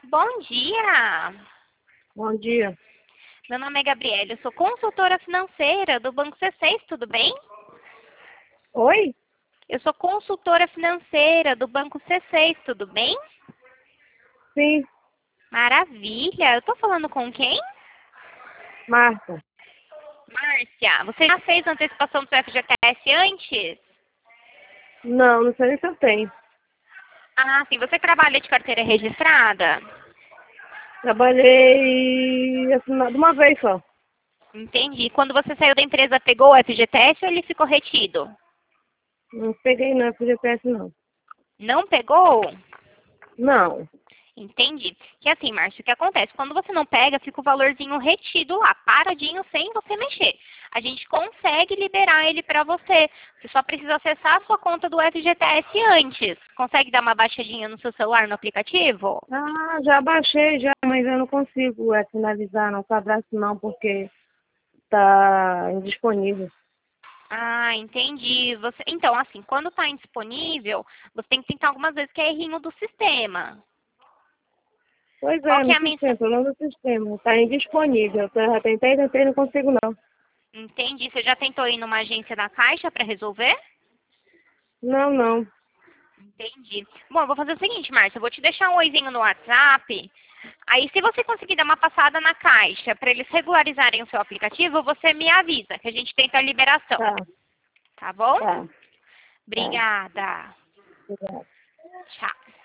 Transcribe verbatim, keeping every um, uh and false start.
Bom dia! Bom dia. Meu nome é Gabriela, eu sou consultora financeira do Banco C seis, tudo bem? Oi? Eu sou consultora financeira do Banco C seis, tudo bem? Sim, Maravilha! Eu tô falando com quem? Marta. Márcia, você já fez antecipação do F G T S antes? Não, não sei nem se eu tenho. Ah, sim. Você trabalha de carteira registrada? Trabalhei assinado uma vez só. Entendi. Quando você saiu da empresa, pegou o F G T S ou ele ficou retido? Não peguei não, F G T S não. Não pegou? Não. Entendi. Que assim, Márcio, o que acontece? Quando você não pega, fica o valorzinho retido lá, paradinho, sem você mexer. A gente consegue liberar ele para você. Você só precisa acessar a sua conta do F G T S antes. Consegue dar uma baixadinha no seu celular, no aplicativo? Ah, já baixei já, mas eu não consigo é, finalizar não, cadastro não, porque tá indisponível. Ah, entendi. Você... Então, assim, quando está indisponível, você tem que tentar algumas vezes que é errinho do sistema. Pois Qual é, que é no a sistema, mensagem? problema do sistema. Tá indisponível. Eu já tentei, tentei, não consigo não. Entendi. Você já tentou ir numa agência da Caixa para resolver? Não, não. Entendi. Bom, eu vou fazer o seguinte, Márcia, eu vou te deixar um oizinho no WhatsApp. Aí, se você conseguir dar uma passada na Caixa para eles regularizarem o seu aplicativo, você me avisa, que a gente tenta a liberação. Tá, Tá bom? tá, tá. Obrigada. Obrigada. Tchau.